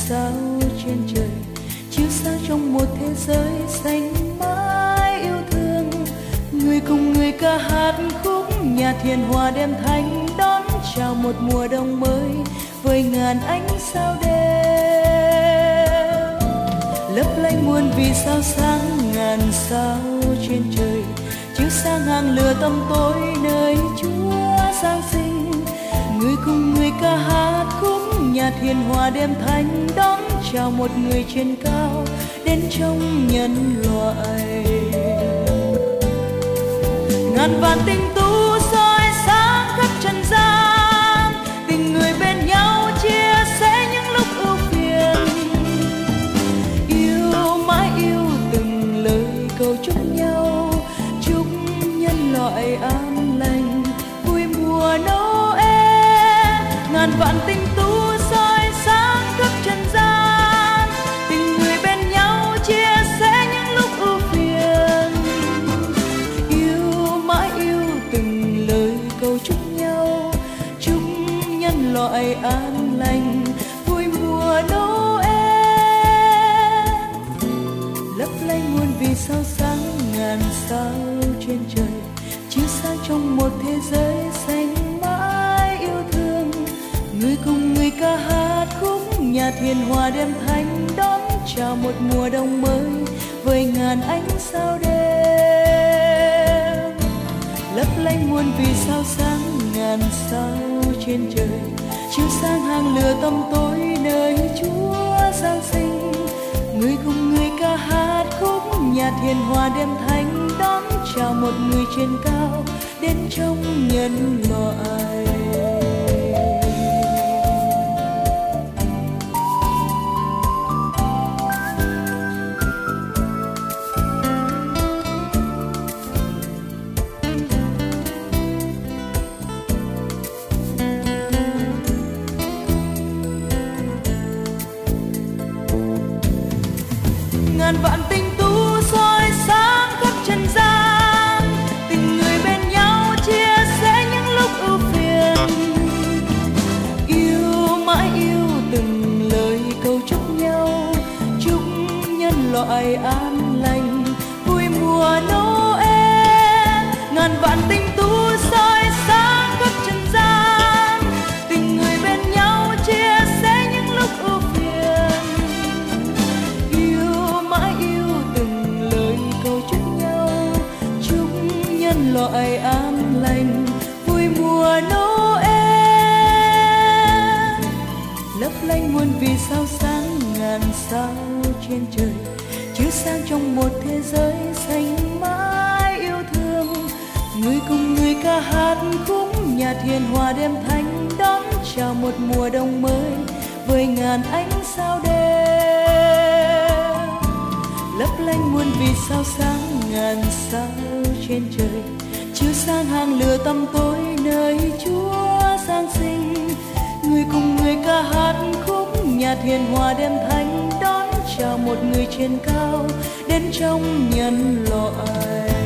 sao trên trời chiếu sáng trong một thế giới xanh mãi yêu thương. Người cùng người ca hát khúc nhạc thiền hòa đêm thanh đón chào một mùa đông mới với ngàn ánh sao đêm lấp lánh muôn vì sao sáng. Ngàn sao trên trời chiếu sáng hàng lửa tăm tối nơi Chúa Giáng sinh. Người cùng người ca hát khúc nhạc hiền hòa đêm thanh đón chào một người trên cao đến trong nhân loại. Ngàn vạn tình tú soi sáng khắp trần gian, tình người bên nhau chia sẻ những lúc ưu phiền. Yêu mãi yêu từng lời cầu chúc nhau, chúc nhân loại an lành vui mùa Noel. Ngàn vạn tình tú soi sáng khắp trần gian, tình người bên nhau chia sẻ những lúc ưu phiền. Yêu mãi yêu từng lời cầu chúc nhau, chúc nhân loại an lành vui mùa Noel. Lấp lánh muôn vì sao sáng. Ngàn sao trên trời chiếu sáng trong một thế giới xanh mãi yêu thương. Người cùng người ca hát khúc nhạc hiền hòa đêm thanh đón chào một mùa đông mới với ngàn ánh sao đêm lấp lánh muôn vì sao sáng. Ngàn sao trên trời chiếu sáng hàng lửa tăm tối nơi Chúa Giáng sinh. Người cùng người ca hát khúc nhạc hiền hòa đêm thanh đón chào một người trên cao đến trong nhân loại. Ngàn vạn tình tú soi sáng khắp trần gian, tình người bên nhau chia sẻ những lúc ưu phiền. Yêu mãi yêu từng lời cầu chúc nhau, chúc nhân loại an lành vui mùa Noel. Ngàn vạn tình tú soi sáng khắp trần gian, tình người bên nhau chia sẻ những lúc ưu phiền. Loại an lành vui mùa Noel. Lấp lánh muôn vì sao sáng. Ngàn sao trên trời chiếu sáng trong một thế giới xanh mãi yêu thương. Người cùng người ca hát khúc nhạc hiền hòa đêm thanh đón chào một mùa đông mới với ngàn ánh sao đêm lấp lánh muôn vì sao sáng. Ngàn sao trên trời chiếu sáng hàng lửa tăm tối nơi Chúa Giáng sinh. Người cùng người ca hát khúc nhạc hiền hòa đêm thanh đón chào một người trên cao đến trong nhân loại.